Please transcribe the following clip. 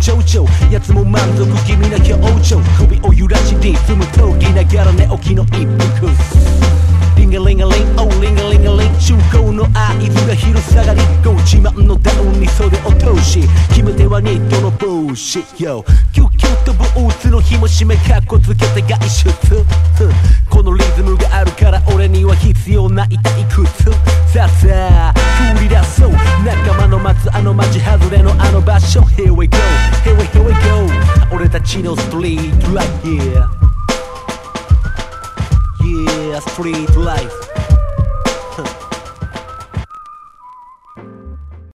上々奴も満足気味な表情首を揺らしリズム通りながら寝起きの一服リンガリンガリン、おリンガリンガリン中高の合図が昼下がりご自慢のダウンに袖を通し決め手はニットの帽子 Yo キュッキュッとブーツの紐締めかっこつけて外出このリズムがあるから俺には必要ない退屈さあさあ繰り出そう仲間の待つあの街外れのあの場所 Here we go, here we go 俺たちのストリートライフ Yeah, street life